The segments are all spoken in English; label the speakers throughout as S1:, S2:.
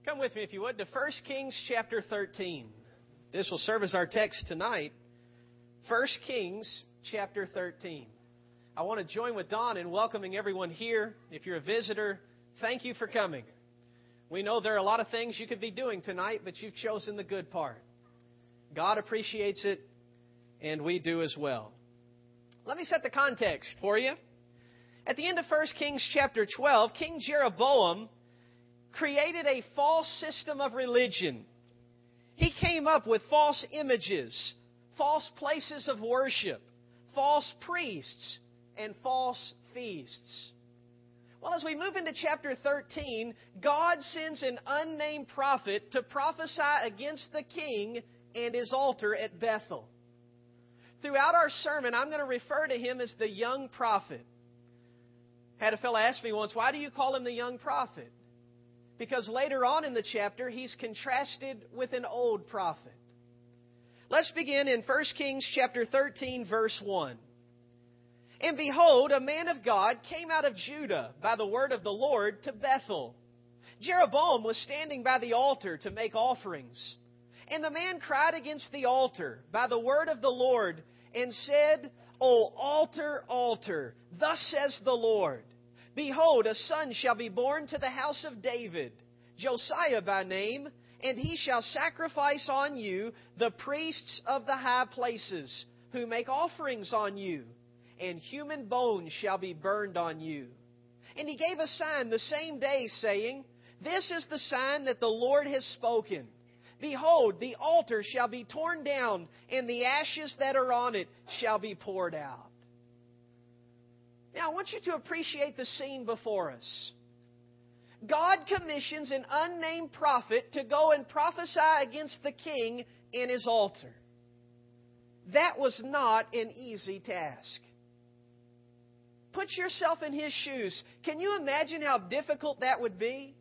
S1: Come with me, if you would, to 1 Kings chapter 13. This will serve as our text tonight. 1 Kings chapter 13. I want to join with Don in welcoming everyone here. If you're a visitor, thank you for coming. We know there are a lot of things you could be doing tonight, but you've chosen the good part. God appreciates it, and we do as well. Let me set the context for you. At the end of 1 Kings chapter 12, King Jeroboam created a false system of religion. He came up with false images, false places of worship, false priests, and false feasts. Well, as we move into chapter 13, God sends an unnamed prophet to prophesy against the king and his altar at Bethel. Throughout our sermon, I'm going to refer to him as the young prophet. Had a fellow ask me once, why do you call him the young prophet? Because later on in the chapter, he's contrasted with an old prophet. Let's begin in 1 Kings chapter 13, verse 1. And behold, a man of God came out of Judah by the word of the Lord to Bethel. Jeroboam was standing by the altar to make offerings. And the man cried against the altar by the word of the Lord and said, O altar, altar, thus says the Lord, behold, a son shall be born to the house of David, Josiah by name, and he shall sacrifice on you the priests of the high places, who make offerings on you, and human bones shall be burned on you. And he gave a sign the same day, saying, This is the sign that the Lord has spoken. Behold, the altar shall be torn down, and the ashes that are on it shall be poured out. Now, I want you to appreciate the scene before us. God commissions an unnamed prophet to go and prophesy against the king and his altar. That was not an easy task. Put yourself in his shoes. Can you imagine how difficult that would be?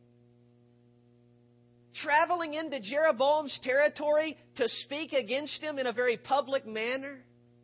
S1: Traveling into Jeroboam's territory to speak against him in a very public manner.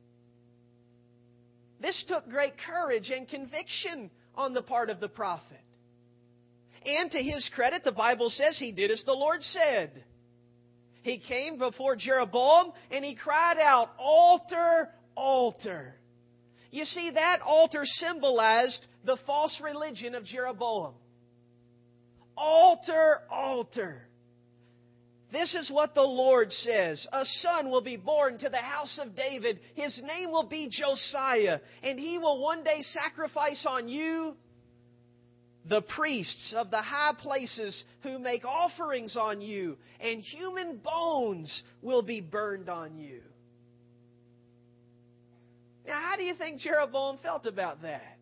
S1: This took great courage and conviction on the part of the prophet. And to his credit, the Bible says he did as the Lord said. He came before Jeroboam and he cried out, Altar, altar. You see, that altar symbolized the false religion of Jeroboam. Altar, altar. This is what the Lord says. A son will be born to the house of David. His name will be Josiah. And he will one day sacrifice on you the priests of the high places who make offerings on you. And human bones will be burned on you. Now, how do you think Jeroboam felt about that?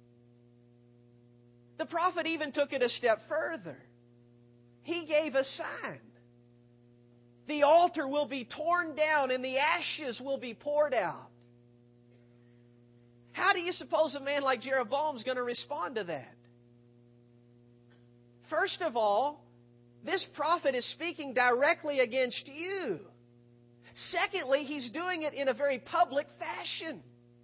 S1: The prophet even took it a step further. He gave a sign. The altar will be torn down and the ashes will be poured out. How do you suppose a man like Jeroboam is going to respond to that? First of all, this prophet is speaking directly against you. Secondly, he's doing it in a very public fashion.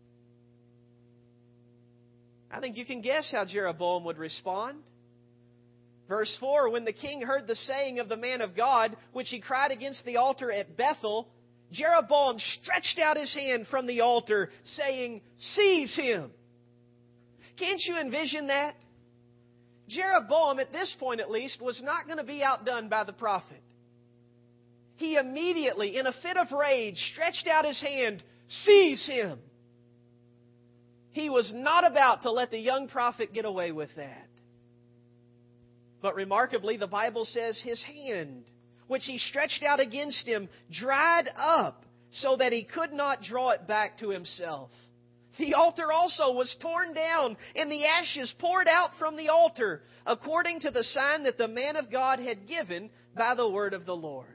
S1: I think you can guess how Jeroboam would respond. Verse 4, when the king heard the saying of the man of God, which he cried against the altar at Bethel, Jeroboam stretched out his hand from the altar, saying, Seize him. Can't you envision that? Jeroboam, at this point at least, was not going to be outdone by the prophet. He immediately, in a fit of rage, stretched out his hand, Seize him. He was not about to let the young prophet get away with that. But remarkably, the Bible says his hand, which he stretched out against him, dried up so that he could not draw it back to himself. The altar also was torn down and the ashes poured out from the altar, according to the sign that the man of God had given by the word of the Lord.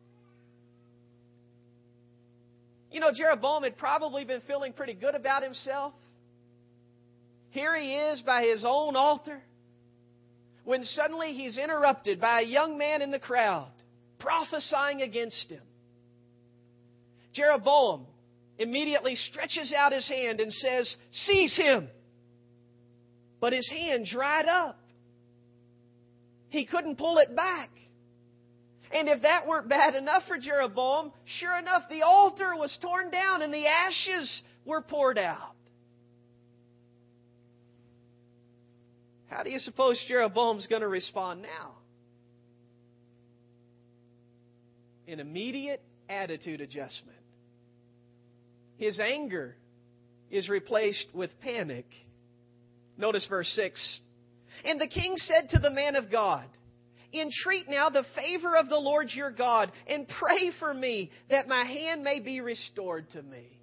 S1: You know, Jeroboam had probably been feeling pretty good about himself. Here he is by his own altar, when suddenly he's interrupted by a young man in the crowd prophesying against him. Jeroboam immediately stretches out his hand and says, Seize him. But his hand dried up. He couldn't pull it back. And if that weren't bad enough for Jeroboam, sure enough, the altar was torn down and the ashes were poured out. How do you suppose Jeroboam's going to respond now? An immediate attitude adjustment. His anger is replaced with panic. Notice verse 6. And the king said to the man of God, entreat now the favor of the Lord your God, and pray for me, that my hand may be restored to me.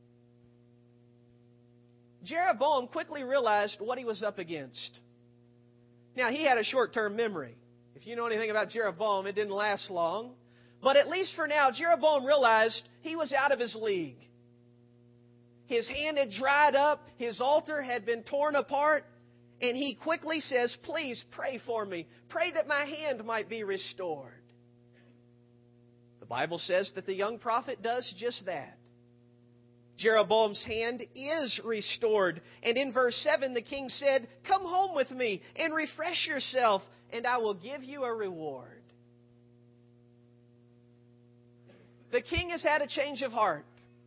S1: Jeroboam quickly realized what he was up against. Now, he had a short-term memory. If you know anything about Jeroboam, it didn't last long. But at least for now, Jeroboam realized he was out of his league. His hand had dried up, his altar had been torn apart, and he quickly says, please pray for me. Pray that my hand might be restored. The Bible says that the young prophet does just that. Jeroboam's hand is restored. And in verse 7, the king said, come home with me and refresh yourself, and I will give you a reward. The king has had a change of heart.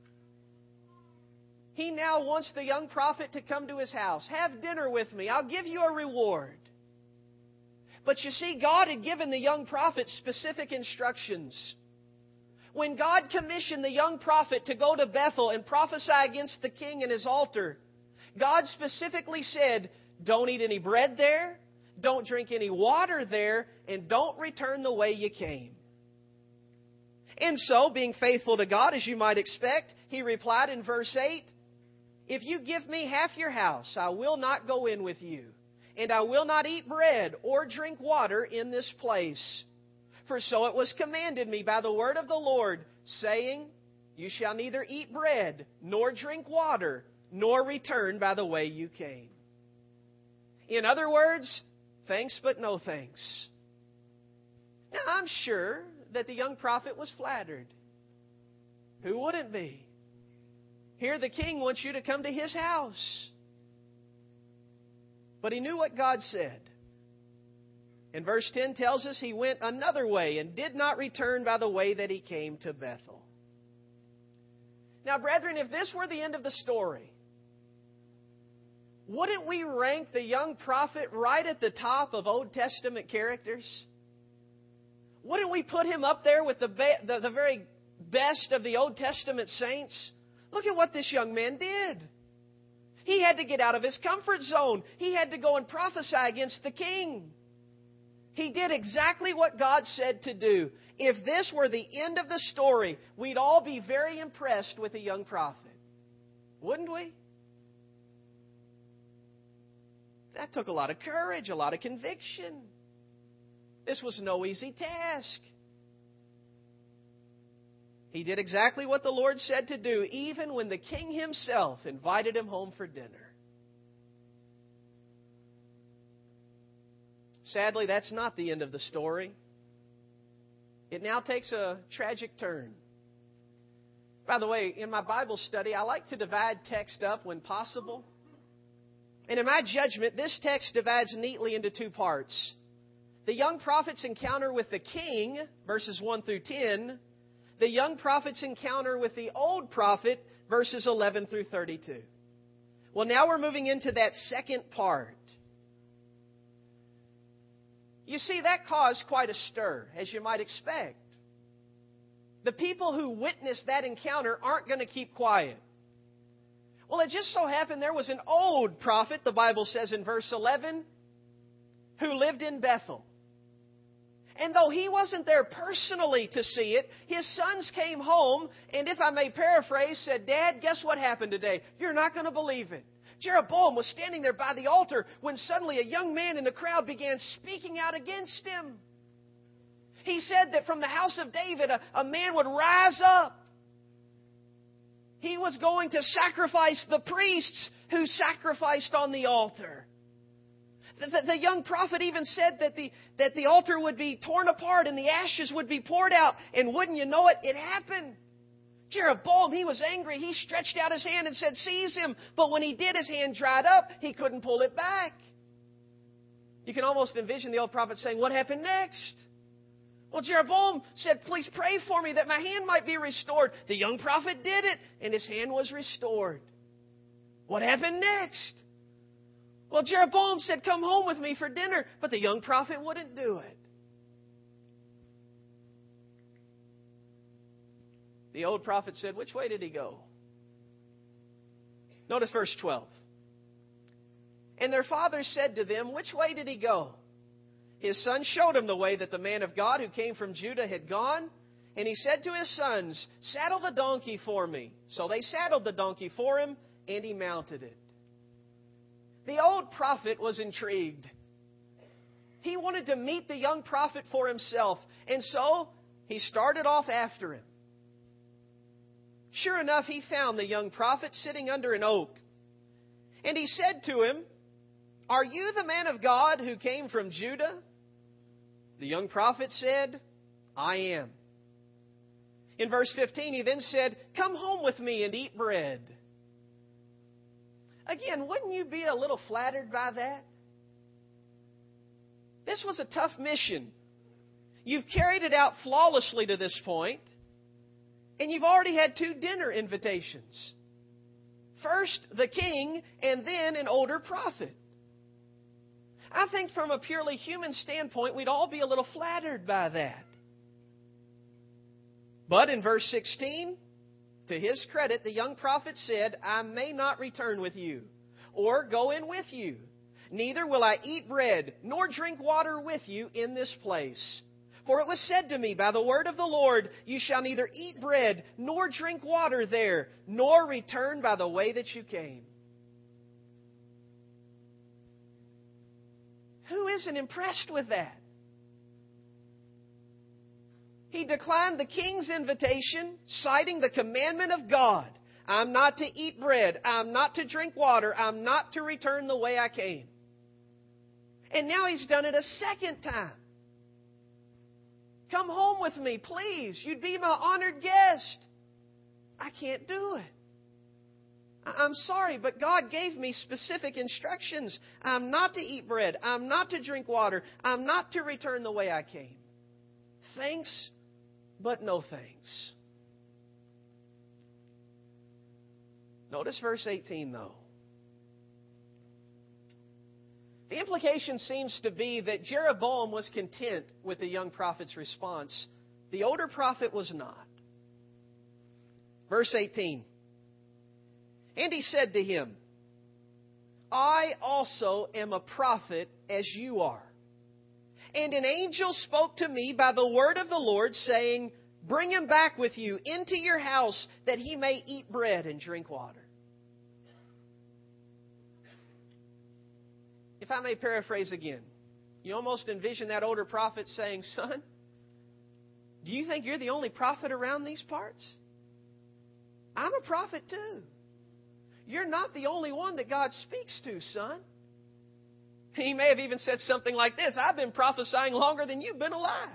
S1: He now wants the young prophet to come to his house. Have dinner with me. I'll give you a reward. But you see, God had given the young prophet specific instructions. When God commissioned the young prophet to go to Bethel and prophesy against the king and his altar, God specifically said, don't eat any bread there, don't drink any water there, and don't return the way you came. And so, being faithful to God, as you might expect, he replied in verse 8, if you give me half your house, I will not go in with you, and I will not eat bread or drink water in this place. For so it was commanded me by the word of the Lord, saying, you shall neither eat bread, nor drink water, nor return by the way you came. In other words, thanks but no thanks. Now, I'm sure that the young prophet was flattered. Who wouldn't be? Here the king wants you to come to his house. But he knew what God said. And verse 10 tells us he went another way and did not return by the way that he came to Bethel. Now, brethren, if this were the end of the story, wouldn't we rank the young prophet right at the top of Old Testament characters? Wouldn't we put him up there with the very best of the Old Testament saints? Look at what this young man did. He had to get out of his comfort zone. He had to go and prophesy against the king. He did exactly what God said to do. If this were the end of the story, we'd all be very impressed with the young prophet. Wouldn't we? That took a lot of courage, a lot of conviction. This was no easy task. He did exactly what the Lord said to do, even when the king himself invited him home for dinner. Sadly, that's not the end of the story. It now takes a tragic turn. By the way, in my Bible study, I like to divide text up when possible. And in my judgment, this text divides neatly into two parts. The young prophet's encounter with the king, verses 1 through 10. The young prophet's encounter with the old prophet, verses 11 through 32. Well, now we're moving into that second part. You see, that caused quite a stir, as you might expect. The people who witnessed that encounter aren't going to keep quiet. Well, it just so happened there was an old prophet, the Bible says in verse 11, who lived in Bethel. And though he wasn't there personally to see it, his sons came home and, if I may paraphrase, said, Dad, guess what happened today? You're not going to believe it. Jeroboam was standing there by the altar when suddenly a young man in the crowd began speaking out against him. He said that from the house of David, a man would rise up. He was going to sacrifice the priests who sacrificed on the altar. The young prophet even said that the altar would be torn apart and the ashes would be poured out. And wouldn't you know it, it happened. Jeroboam, he was angry. He stretched out his hand and said, seize him. But when he did, his hand dried up. He couldn't pull it back. You can almost envision the old prophet saying, what happened next? Well, Jeroboam said, please pray for me that my hand might be restored. The young prophet did it, and his hand was restored. What happened next? Well, Jeroboam said, come home with me for dinner, but the young prophet wouldn't do it. The old prophet said, which way did he go? Notice verse 12. And their father said to them, which way did he go? His son showed him the way that the man of God who came from Judah had gone. And he said to his sons, saddle the donkey for me. So they saddled the donkey for him, and he mounted it. The old prophet was intrigued. He wanted to meet the young prophet for himself. And so he started off after him. Sure enough, he found the young prophet sitting under an oak. And he said to him, are you the man of God who came from Judah? The young prophet said, I am. In verse 15, he then said, come home with me and eat bread. Again, wouldn't you be a little flattered by that? This was a tough mission. You've carried it out flawlessly to this point. And you've already had 2 dinner invitations. First, the king, and then an older prophet. I think from a purely human standpoint, we'd all be a little flattered by that. But in verse 16, to his credit, the young prophet said, I may not return with you, or go in with you. Neither will I eat bread, nor drink water with you in this place. For it was said to me by the word of the Lord, you shall neither eat bread nor drink water there, nor return by the way that you came. Who isn't impressed with that? He declined the king's invitation, citing the commandment of God. I'm not to eat bread. I'm not to drink water. I'm not to return the way I came. And now he's done it a second time. Come home with me, please. You'd be my honored guest. I can't do it. I'm sorry, but God gave me specific instructions. I'm not to eat bread. I'm not to drink water. I'm not to return the way I came. Thanks, but no thanks. Notice verse 18, though. The implication seems to be that Jeroboam was content with the young prophet's response. The older prophet was not. Verse 18. And he said to him, I also am a prophet as you are. And an angel spoke to me by the word of the Lord, saying, bring him back with you into your house, that he may eat bread and drink water. If I may paraphrase again, you almost envision that older prophet saying, son, do you think you're the only prophet around these parts? I'm a prophet too. You're not the only one that God speaks to, son. He may have even said something like this, I've been prophesying longer than you've been alive.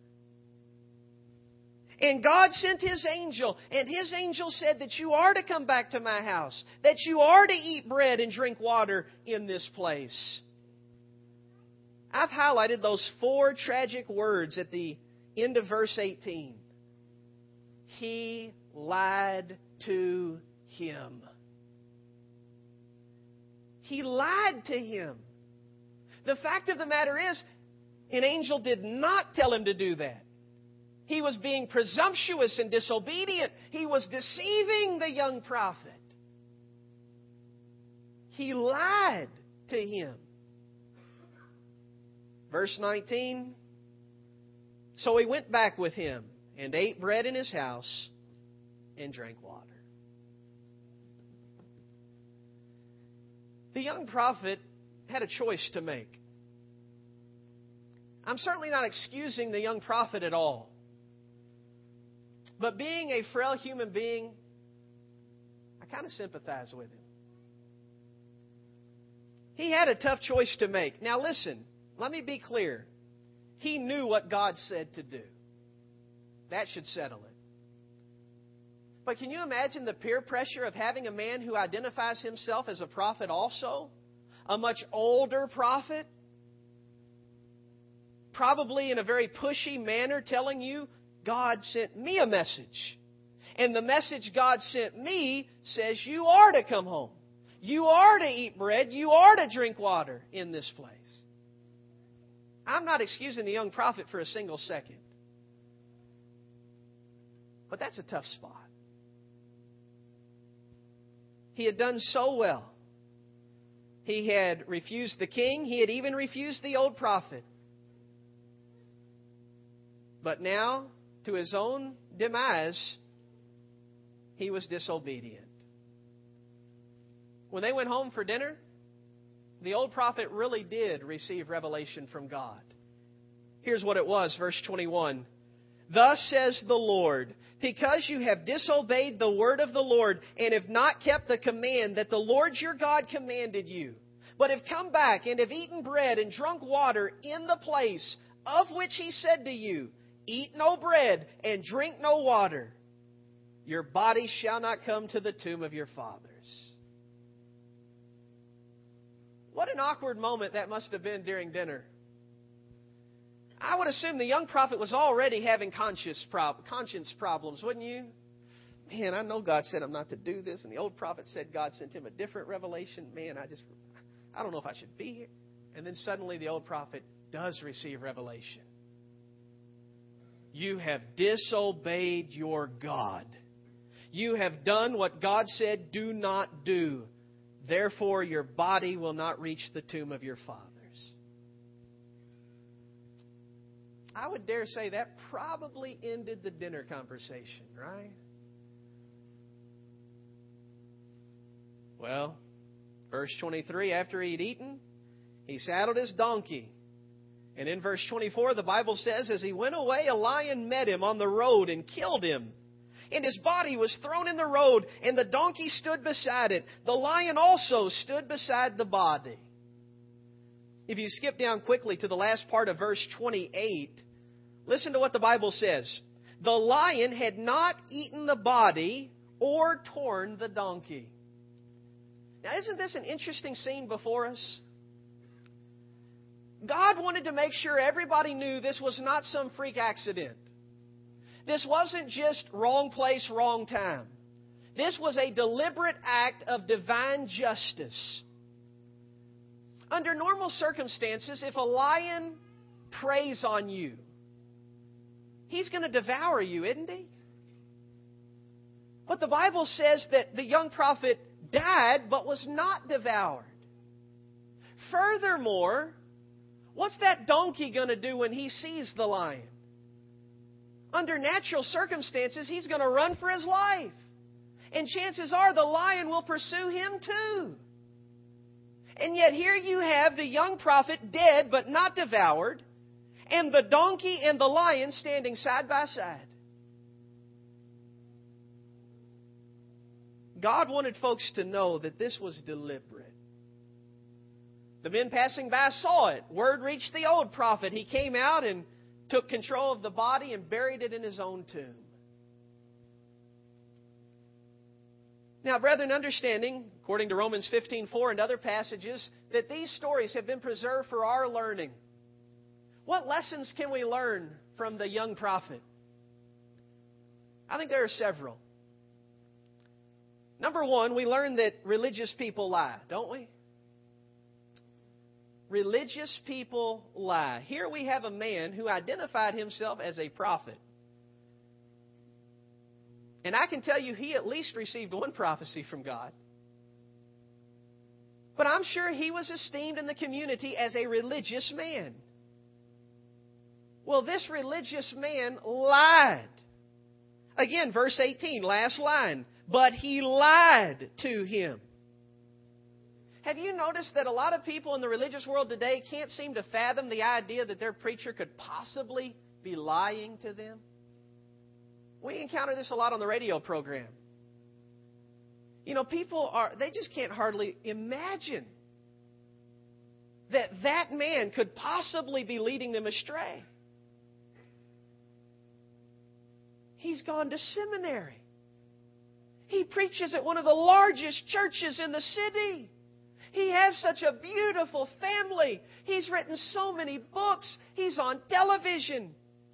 S1: And God sent His angel, and His angel said that you are to come back to my house, that you are to eat bread and drink water in this place. I've highlighted those 4 tragic words at the end of verse 18. He lied to him. He lied to him. The fact of the matter is, an angel did not tell him to do that. He was being presumptuous and disobedient. He was deceiving the young prophet. He lied to him. Verse 19. So he went back with him and ate bread in his house and drank water. The young prophet had a choice to make. I'm certainly not excusing the young prophet at all. But being a frail human being, I kind of sympathize with him. He had a tough choice to make. Now listen, let me be clear. He knew what God said to do. That should settle it. But can you imagine the peer pressure of having a man who identifies himself as a prophet also? A much older prophet? probably in a very pushy manner telling you, God sent me a message. And the message God sent me says you are to come home. You are to eat bread. You are to drink water in this place. I'm not excusing the young prophet for a single second. But that's a tough spot. He had done so well. He had refused the king. He had even refused the old prophet. But now, to his own demise, he was disobedient. When they went home for dinner, the old prophet really did receive revelation from God. Here's what it was, verse 21. Thus says the Lord, because you have disobeyed the word of the Lord and have not kept the command that the Lord your God commanded you, but have come back and have eaten bread and drunk water in the place of which He said to you, eat no bread and drink no water, your body shall not come to the tomb of your fathers. What an awkward moment that must have been during dinner. I would assume the young prophet was already having conscience problems, wouldn't you? Man, I know God said I'm not to do this, and the old prophet said God sent him a different revelation. Man, I don't know if I should be here. And then suddenly the old prophet does receive revelation. You have disobeyed your God. You have done what God said do not do. Therefore, your body will not reach the tomb of your fathers. I would dare say that probably ended the dinner conversation, right? Well, verse 23, after he'd eaten, he saddled his donkey. And in verse 24, the Bible says, as he went away, a lion met him on the road and killed him. And his body was thrown in the road, and the donkey stood beside it. The lion also stood beside the body. If you skip down quickly to the last part of verse 28, listen to what the Bible says. The lion had not eaten the body or torn the donkey. Now, isn't this an interesting scene before us? God wanted to make sure everybody knew this was not some freak accident. This wasn't just wrong place, wrong time. This was a deliberate act of divine justice. Under normal circumstances, if a lion preys on you, he's going to devour you, isn't he? But the Bible says that the young prophet died but was not devoured. Furthermore, what's that donkey going to do when he sees the lion? Under natural circumstances, he's going to run for his life. And chances are the lion will pursue him too. And yet here you have the young prophet dead but not devoured, and the donkey and the lion standing side by side. God wanted folks to know that this was deliberate. The men passing by saw it. Word reached the old prophet. He came out and took control of the body and buried it in his own tomb. Now, brethren, understanding, according to Romans 15:4 and other passages, that these stories have been preserved for our learning. What lessons can we learn from the young prophet? I think there are several. Number one, we learn that religious people lie, don't we? Religious people lie. Here we have a man who identified himself as a prophet. And I can tell you he at least received one prophecy from God. But I'm sure he was esteemed in the community as a religious man. Well, this religious man lied. Again, verse 18, last line. But he lied to him. Have you noticed that a lot of people in the religious world today can't seem to fathom the idea that their preacher could possibly be lying to them? We encounter this a lot on the radio program. You know, they just can't hardly imagine that man could possibly be leading them astray. He's gone to seminary. He preaches at one of the largest churches in the city. He has such a beautiful family. He's written so many books. He's on television.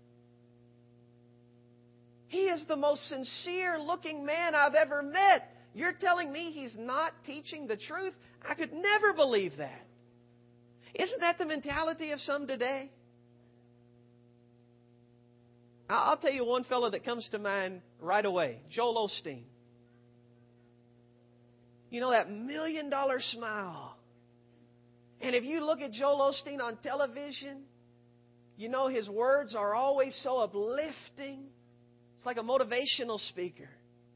S1: He is the most sincere-looking man I've ever met. You're telling me he's not teaching the truth? I could never believe that. Isn't that the mentality of some today? I'll tell you one fellow that comes to mind right away, Joel Osteen. You know, that $1 million smile. And if you look at Joel Osteen on television, you know his words are always so uplifting. It's like a motivational speaker.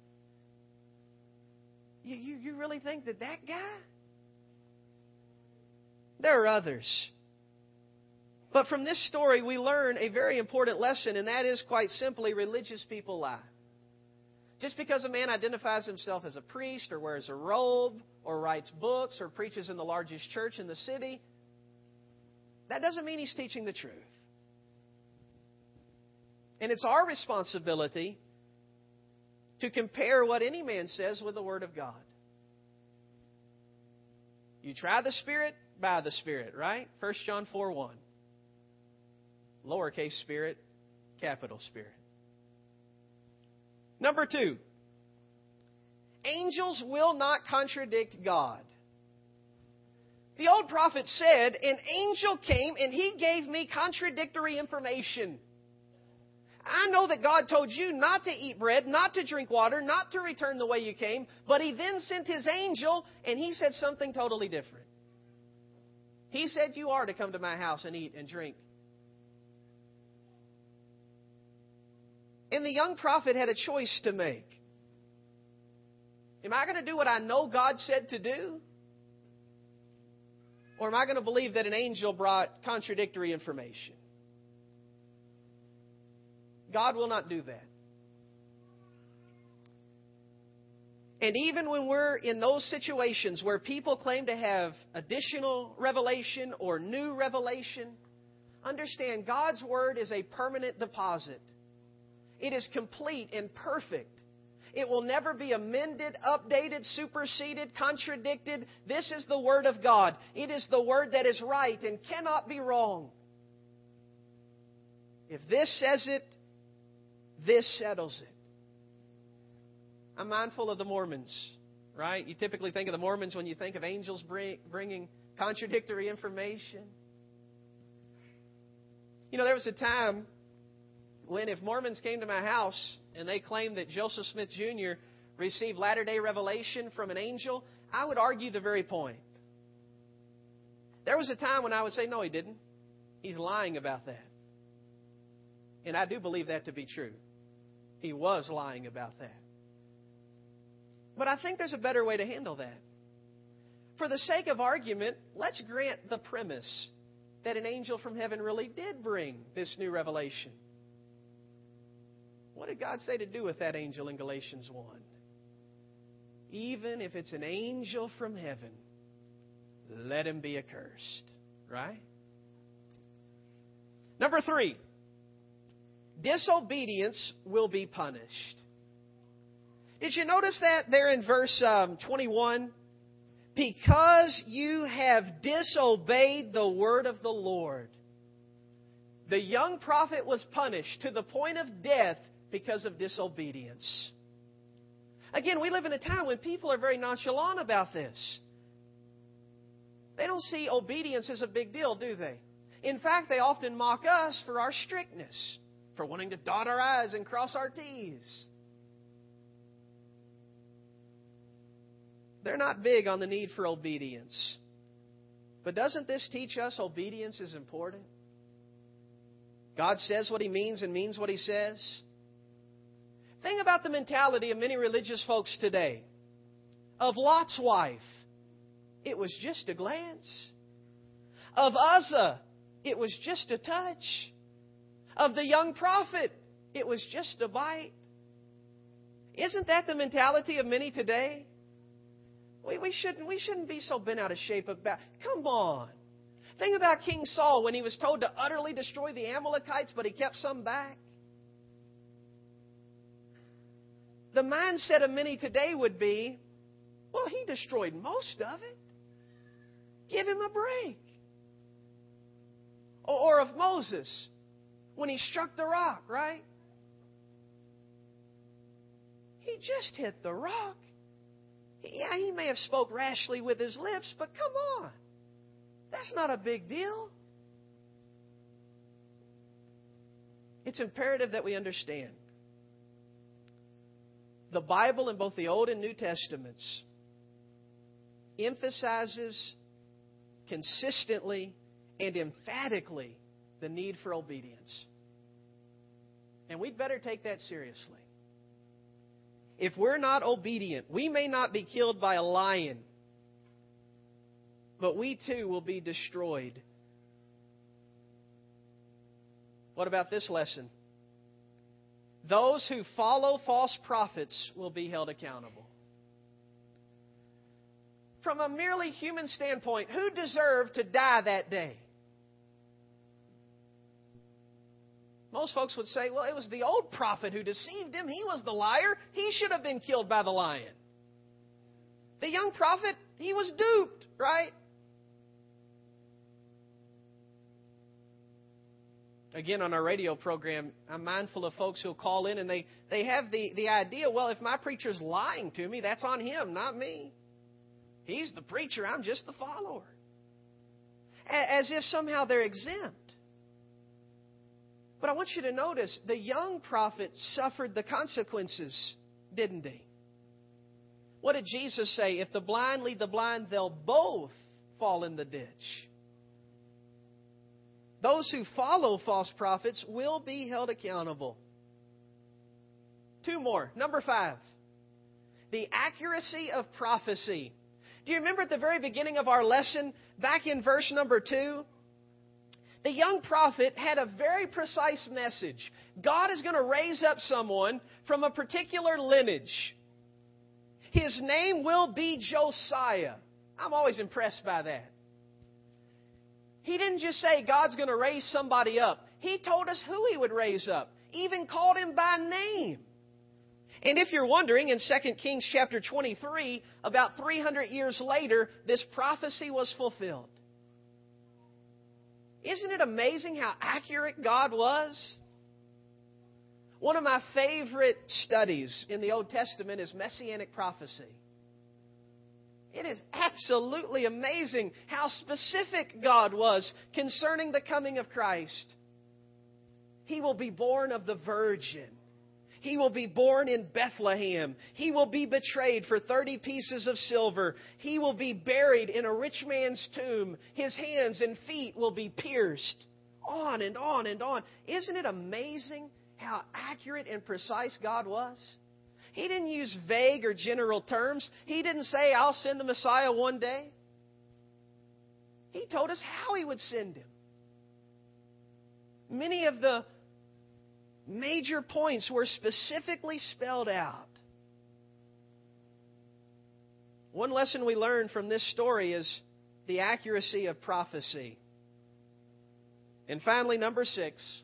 S1: You really think that guy? There are others. But from this story, we learn a very important lesson, and that is quite simply, religious people lie. Just because a man identifies himself as a priest or wears a robe or writes books or preaches in the largest church in the city, that doesn't mean he's teaching the truth. And it's our responsibility to compare what any man says with the Word of God. You try the Spirit by the Spirit, right? 1 John 4:1. Lowercase spirit, capital Spirit. Number 2, angels will not contradict God. The old prophet said, an angel came and he gave me contradictory information. I know that God told you not to eat bread, not to drink water, not to return the way you came, but He then sent His angel and He said something totally different. He said you are to come to my house and eat and drink. And the young prophet had a choice to make. Am I going to do what I know God said to do? Or am I going to believe that an angel brought contradictory information? God will not do that. And even when we're in those situations where people claim to have additional revelation or new revelation, understand God's Word is a permanent deposit. It is complete and perfect. It will never be amended, updated, superseded, contradicted. This is the Word of God. It is the Word that is right and cannot be wrong. If this says it, this settles it. I'm mindful of the Mormons, right? You typically think of the Mormons when you think of angels bringing contradictory information. You know, there was a time when if Mormons came to my house and they claimed that Joseph Smith Jr. received latter-day revelation from an angel, I would argue the very point. There was a time when I would say, no, he didn't. He's lying about that. And I do believe that to be true. He was lying about that. But I think there's a better way to handle that. For the sake of argument, let's grant the premise that an angel from heaven really did bring this new revelation. What did God say to do with that angel in Galatians 1? Even if it's an angel from heaven, let him be accursed. Right? Number 3, disobedience will be punished. Did you notice that there in verse 21? Because you have disobeyed the word of the Lord. The young prophet was punished to the point of death because of disobedience. Again, we live in a time when people are very nonchalant about this. They don't see obedience as a big deal, do they? In fact, they often mock us for our strictness, for wanting to dot our I's and cross our T's. They're not big on the need for obedience. But doesn't this teach us obedience is important? God says what He means and means what He says. Think about the mentality of many religious folks today. Of Lot's wife, it was just a glance. Of Uzzah, it was just a touch. Of the young prophet, it was just a bite. Isn't that the mentality of many today? We shouldn't be so bent out of shape about. Come on. Think about King Saul when he was told to utterly destroy the Amalekites, but he kept some back. The mindset of many today would be, well, he destroyed most of it. Give him a break. Or of Moses, when he struck the rock, right? He just hit the rock. Yeah, he may have spoke rashly with his lips, but come on. That's not a big deal. It's imperative that we understand. The Bible in both the Old and New Testaments emphasizes consistently and emphatically the need for obedience. And we'd better take that seriously. If we're not obedient, we may not be killed by a lion, but we too will be destroyed. What about this lesson? Those who follow false prophets will be held accountable. From a merely human standpoint, who deserved to die that day? Most folks would say, well, it was the old prophet who deceived him. He was the liar. He should have been killed by the lion. The young prophet, he was duped, right? Again, on our radio program, I'm mindful of folks who'll call in and they have the idea, well, if my preacher's lying to me, that's on him, not me. He's the preacher, I'm just the follower. As if somehow they're exempt. But I want you to notice, the young prophet suffered the consequences, didn't he? What did Jesus say? If the blind lead the blind, they'll both fall in the ditch. Those who follow false prophets will be held accountable. Two more. Number 5. The accuracy of prophecy. Do you remember at the very beginning of our lesson, back in verse number 2? The young prophet had a very precise message. God is going to raise up someone from a particular lineage. His name will be Josiah. I'm always impressed by that. He didn't just say God's going to raise somebody up. He told us who He would raise up. Even called him by name. And if you're wondering, in 2 Kings chapter 23, about 300 years later, this prophecy was fulfilled. Isn't it amazing how accurate God was? One of my favorite studies in the Old Testament is Messianic prophecy. It is absolutely amazing how specific God was concerning the coming of Christ. He will be born of the virgin. He will be born in Bethlehem. He will be betrayed for 30 pieces of silver. He will be buried in a rich man's tomb. His hands and feet will be pierced. On and on and on. Isn't it amazing how accurate and precise God was? He didn't use vague or general terms. He didn't say, I'll send the Messiah one day. He told us how He would send Him. Many of the major points were specifically spelled out. One lesson we learn from this story is the accuracy of prophecy. And finally, number 6,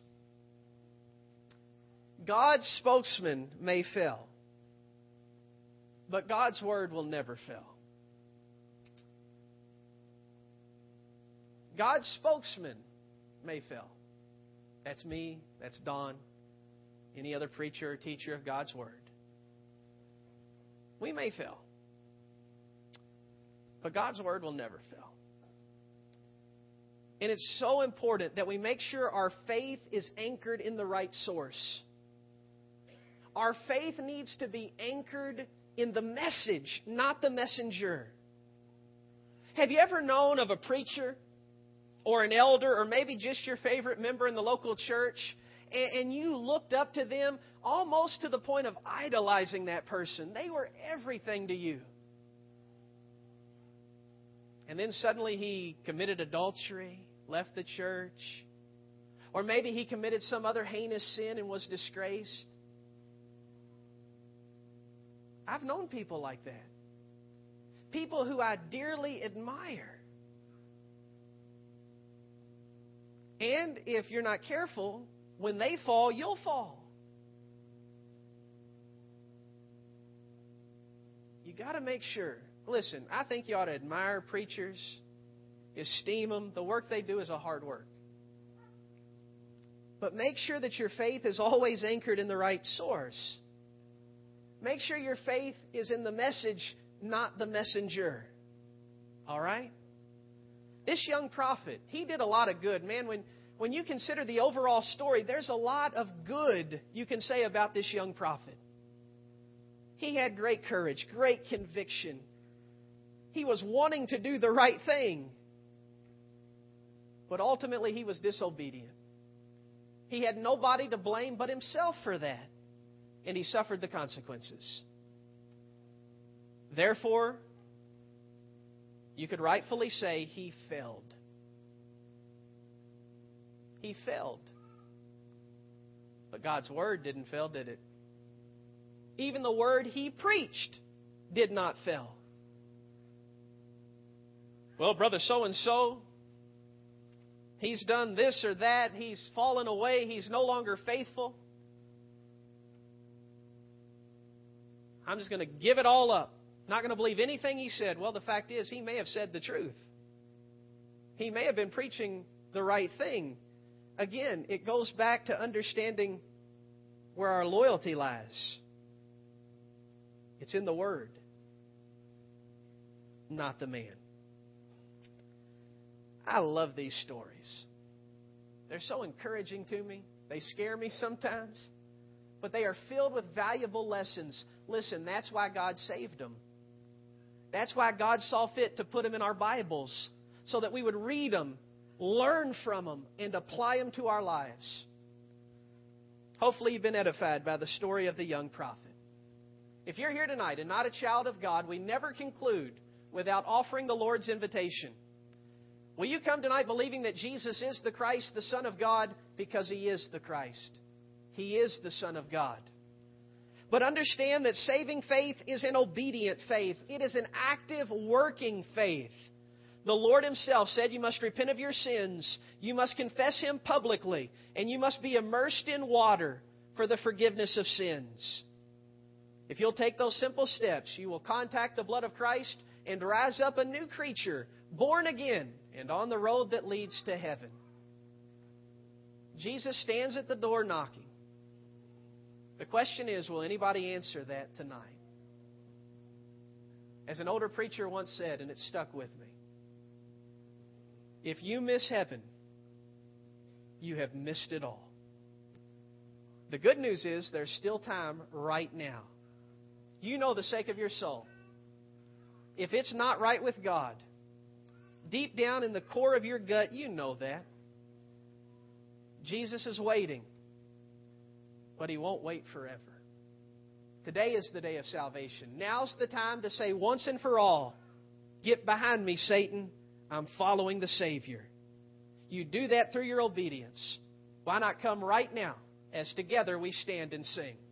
S1: God's spokesman may fail, but God's word will never fail. God's spokesman may fail. That's me, that's Don, any other preacher or teacher of God's Word. We may fail, but God's Word will never fail. And it's so important that we make sure our faith is anchored in the right source. Our faith needs to be anchored in the message, not the messenger. Have you ever known of a preacher or an elder or maybe just your favorite member in the local church and you looked up to them almost to the point of idolizing that person? They were everything to you. And then suddenly he committed adultery, left the church, or maybe he committed some other heinous sin and was disgraced. I've known people like that. People who I dearly admire. And if you're not careful, when they fall, you'll fall. You got to make sure. Listen, I think you ought to admire preachers. esteem them. The work they do is a hard work. But make sure that your faith is always anchored in the right source. Make sure your faith is in the message, not the messenger. All right? This young prophet, he did a lot of good. Man, when you consider the overall story, there's a lot of good you can say about this young prophet. He had great courage, great conviction. He was wanting to do the right thing. But ultimately, he was disobedient. He had nobody to blame but himself for that. And he suffered the consequences. Therefore, you could rightfully say he failed. He failed. But God's Word didn't fail, did it? Even the word he preached did not fail. Well, brother so-and-so, he's done this or that. He's fallen away. He's no longer faithful. I'm just going to give it all up. Not going to believe anything he said. Well, the fact is, he may have said the truth. He may have been preaching the right thing. Again, it goes back to understanding where our loyalty lies. It's in the Word, not the man. I love these stories. They're so encouraging to me. They scare me sometimes. But they are filled with valuable lessons. Listen, that's why God saved them. That's why God saw fit to put them in our Bibles, so that we would read them, learn from them, and apply them to our lives. Hopefully you've been edified by the story of the young prophet. If you're here tonight and not a child of God, we never conclude without offering the Lord's invitation. Will you come tonight believing that Jesus is the Christ, the Son of God, because He is the Christ? He is the Son of God. But understand that saving faith is an obedient faith. It is an active, working faith. The Lord Himself said you must repent of your sins, you must confess Him publicly, and you must be immersed in water for the forgiveness of sins. If you'll take those simple steps, you will contact the blood of Christ and rise up a new creature, born again, and on the road that leads to heaven. Jesus stands at the door knocking. The question is, will anybody answer that tonight? As an older preacher once said, and it stuck with me, if you miss heaven, you have missed it all. The good news is there's still time right now. You know the sake of your soul. If it's not right with God, deep down in the core of your gut, you know that. Jesus is waiting, but He won't wait forever. Today is the day of salvation. Now's the time to say once and for all, get behind me, Satan. I'm following the Savior. You do that through your obedience. Why not come right now as together we stand and sing?